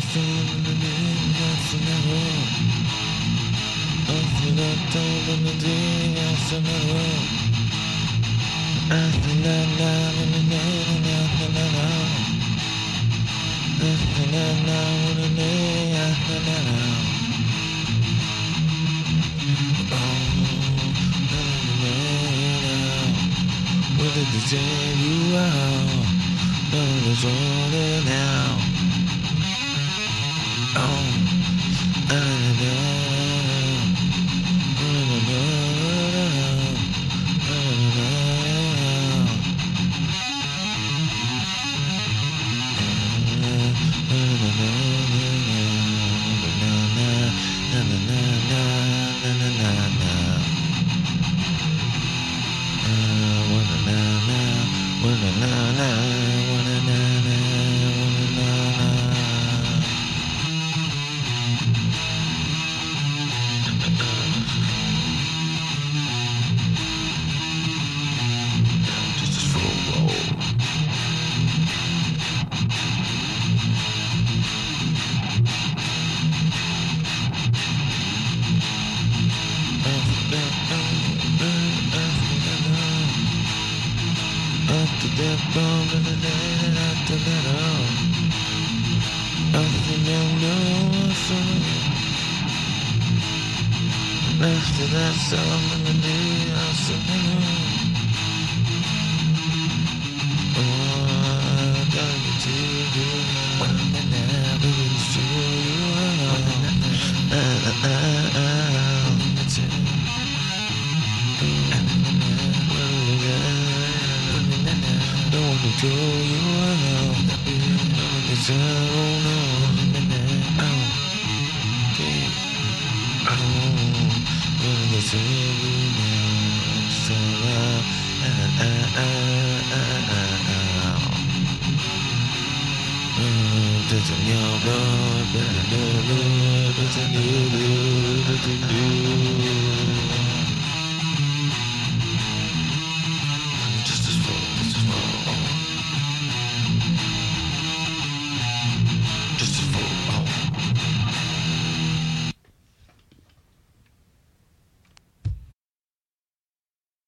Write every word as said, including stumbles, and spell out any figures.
What did they tell you out? No, it's only now. Oh, I don't know. I don't know. I don't know. Just for a roll. After that bomb and the night after that all, after that no song, after that song and the day after that. Oh, I gotta tell you when I never will show you how. Ah, ah, ah, don't want to tell you how. It's all now. Oh, okay. Oh, when they tell you now, it's all out. Ah, ah, ah, ah, ah, ah. Oh, there's a new blood, there's a new blood, there's a new blood, there's a new